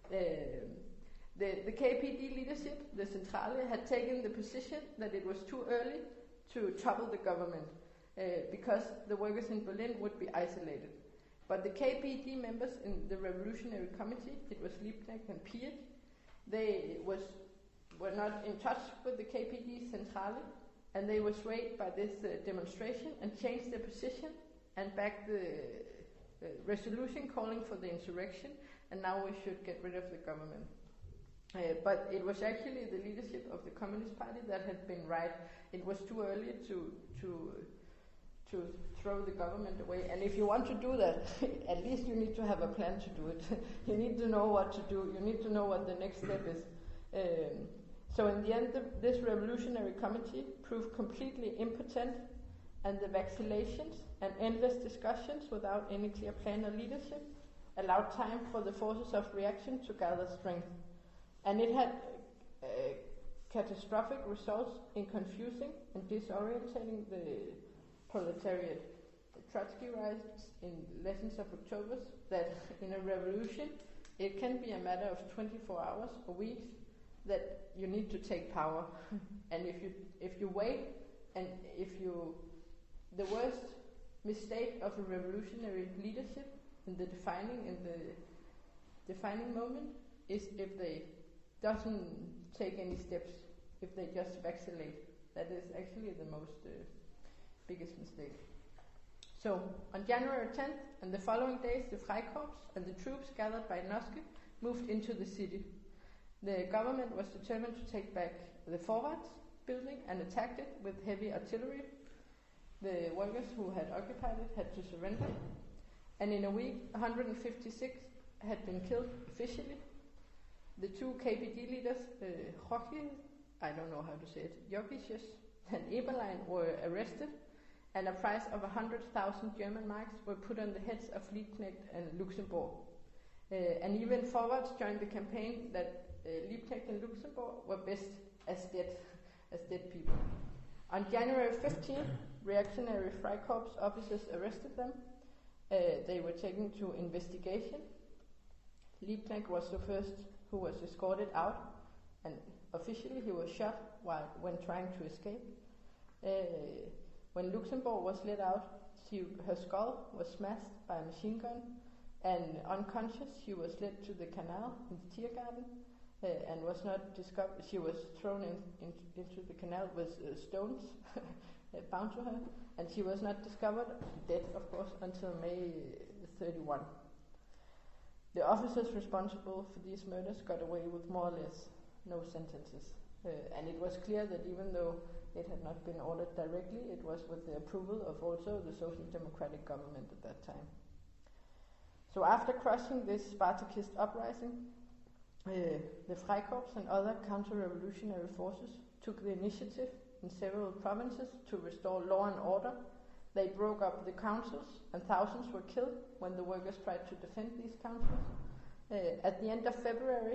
The KPD leadership, the Centrale, had taken the position that it was too early to topple the government because the workers in Berlin would be isolated. But the KPD members in the Revolutionary Committee, it was Liebknecht and Piet, they were not in touch with the KPD Centrale, and they were swayed by this demonstration and changed their position and backed the resolution calling for the insurrection, and now we should get rid of the government. But it was actually the leadership of the Communist Party that had been right. It was too early to throw the government away. And if you want to do that, at least you need to have a plan to do it. You need to know what to do. You need to know what the next step is. So in the end, this revolutionary committee proved completely impotent, and the vacillations and endless discussions without any clear plan or leadership allowed time for the forces of reaction to gather strength. And it had catastrophic results in confusing and disorientating the proletariat. Trotsky writes in Lessons of October that in a revolution it can be a matter of 24 hours or weeks that you need to take power. And if you wait, and the worst mistake of a revolutionary leadership in the defining moment is if they doesn't take any steps, if they just vacillate. That is actually the most biggest mistake. So on January 10th and the following days, the Freikorps and the troops gathered by Noske moved into the city. The government was determined to take back the Vorwärts building and attacked it with heavy artillery. The workers who had occupied it had to surrender. And in a week, 156 had been killed officially. The two KPD leaders, I don't know how to say it, Jokisches and Eberlein, were arrested, and a price of 100,000 German marks were put on the heads of Liebknecht and Luxemburg. And even Vorwärts joined the campaign that Liebknecht and Luxemburg were best as dead people. On January 15th, reactionary Freikorps officers arrested them. They were taken to investigation. Liebknecht was the first who was escorted out, and officially he was shot when trying to escape. When Luxemburg was let out, her skull was smashed by a machine gun, and unconscious she was led to the canal in the Tiergarten, and was not discovered. She was thrown into the canal with stones bound to her, and she was not discovered, dead of course, until May 31. The officers responsible for these murders got away with more or less no sentences, and it was clear that even though it had not been ordered directly, it was with the approval of also the Social Democratic government at that time. So after crushing this Spartakist uprising, the Freikorps and other counter-revolutionary forces took the initiative in several provinces to restore law and order. They broke up the councils, and thousands were killed when the workers tried to defend these councils. At the end of February,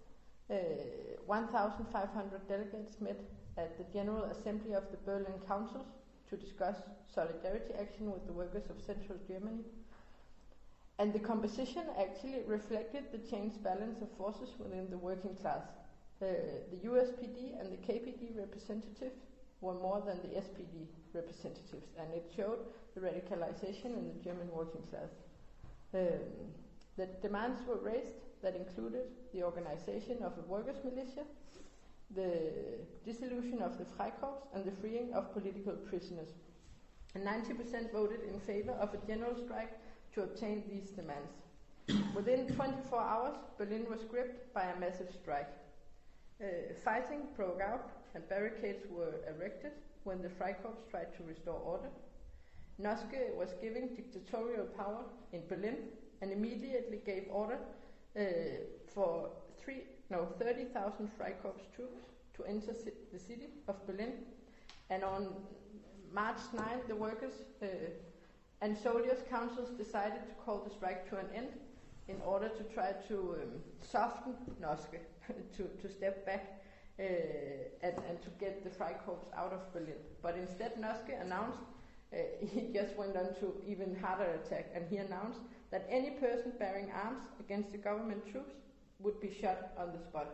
1,500 delegates met at the General Assembly of the Berlin Councils to discuss solidarity action with the workers of Central Germany. And the composition actually reflected the changed balance of forces within the working class. The USPD and the KPD representatives were more than the SPD representatives, and it showed the radicalization in the German working class. The demands were raised that included the organization of a workers' militia, the dissolution of the Freikorps, and the freeing of political prisoners. And 90% voted in favor of a general strike to obtain these demands. Within 24 hours, Berlin was gripped by a massive strike. Fighting broke out and barricades were erected when the Freikorps tried to restore order. Noske was given dictatorial power in Berlin and immediately gave order for 30,000 Freikorps troops to enter the city of Berlin. And on March 9, the workers and soldiers' councils decided to call the strike to an end in order to try to soften Noske to step back and to get the Freikorps out of Berlin. But instead, Noske announced, he just went on to even harder attack, and he announced that any person bearing arms against the government troops would be shot on the spot.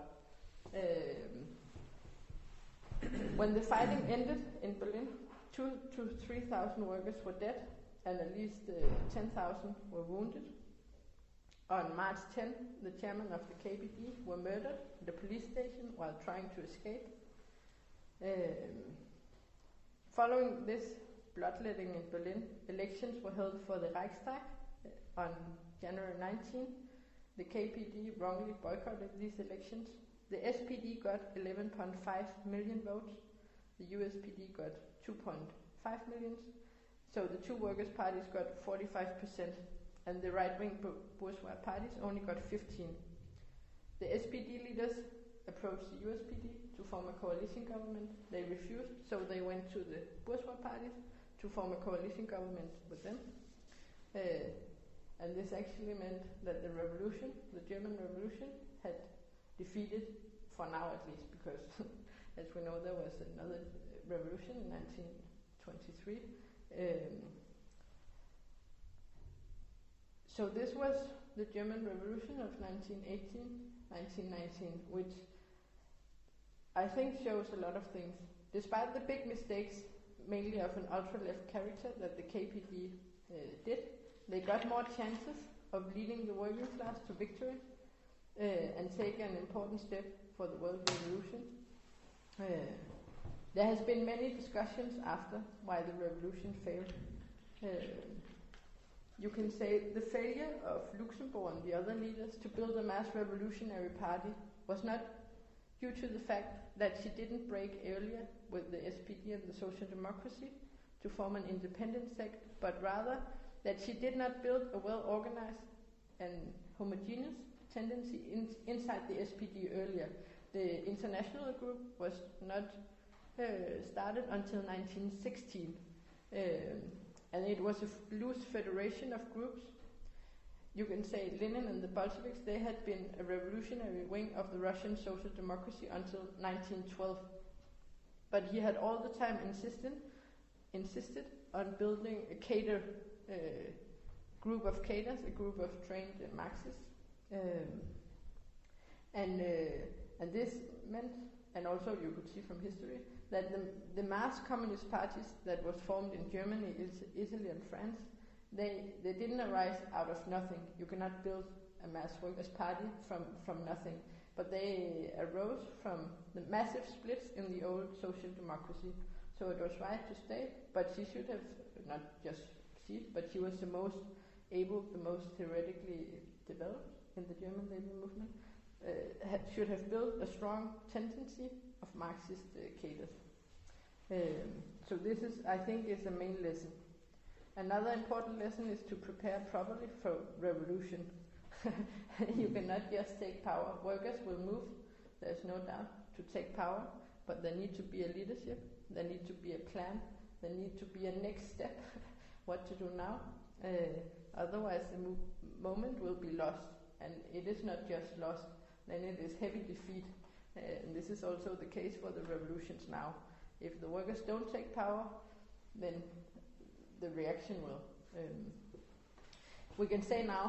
When the fighting ended in Berlin, 2,000 to 3,000 workers were dead, and at least 10,000 were wounded. On March 10, the chairman of the KPD were murdered at the police station while trying to escape. Following this bloodletting in Berlin, elections were held for the Reichstag on January 19. The KPD wrongly boycotted these elections. The SPD got 11.5 million votes. The USPD got 2.5 million. So the two workers' parties got 45%, and the right-wing bourgeois parties only got 15. The SPD leaders approached the USPD to form a coalition government. They refused, so they went to the bourgeois parties to form a coalition government with them. And this actually meant that the revolution, the German Revolution, had defeated, for now at least, because as we know there was another revolution in 1923. So this was the German Revolution of 1918-1919, which I think shows a lot of things. Despite the big mistakes, mainly of an ultra-left character that the KPD did, they got more chances of leading the working class to victory and take an important step for the world revolution. There has been many discussions after why the revolution failed. You can say the failure of Luxembourg and the other leaders to build a mass revolutionary party was not due to the fact that she didn't break earlier with the SPD and the Social Democracy to form an independent sect, but rather that she did not build a well-organized and homogeneous tendency inside the SPD earlier. The international group was not started until 1916. And it was a loose federation of groups. You can say Lenin and the Bolsheviks, they had been a revolutionary wing of the Russian Social Democracy until 1912. But he had all the time insisted on building a cadre, group of cadres, a group of trained Marxists. And this meant, and also you could see from history, that the mass communist parties that was formed in Germany, Italy and France, they didn't arise out of nothing. You cannot build a mass workers' party from nothing. But they arose from the massive splits in the old social democracy. So it was right to stay, but she should have, not just she, but she was the most able, the most theoretically developed in the German labor movement, should have built a strong tendency of Marxist cadres. So this is, I think, is the main lesson. Another important lesson is to prepare properly for revolution. You cannot just take power. Workers will move, there's no doubt, to take power, but there needs to be a leadership, there needs to be a plan, there needs to be a next step, what to do now. Otherwise the moment will be lost, and it is not just lost, then it is heavy defeat. And this is also the case for the revolutions now. If the workers don't take power, then the reaction will. We can say now,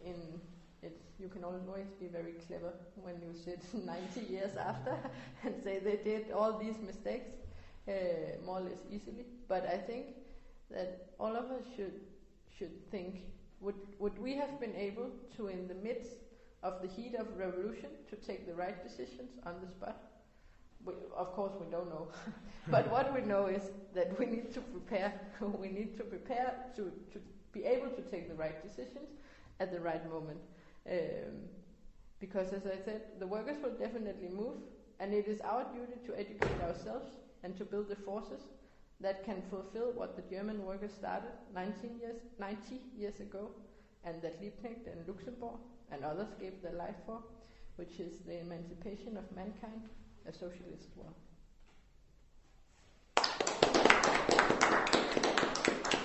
you can always be very clever when you sit 90 years after and say they did all these mistakes more or less easily. But I think that all of us should think, would we have been able to, in the midst of the heat of revolution, to take the right decisions on the spot? Of course we don't know. But what we know is that we need to prepare. We need to prepare to be able to take the right decisions at the right moment. Because as I said, the workers will definitely move, and it is our duty to educate ourselves and to build the forces that can fulfill what the German workers started 90 years ago, and that Liebknecht and Luxembourg and others gave their life for, which is the emancipation of mankind, a socialist world.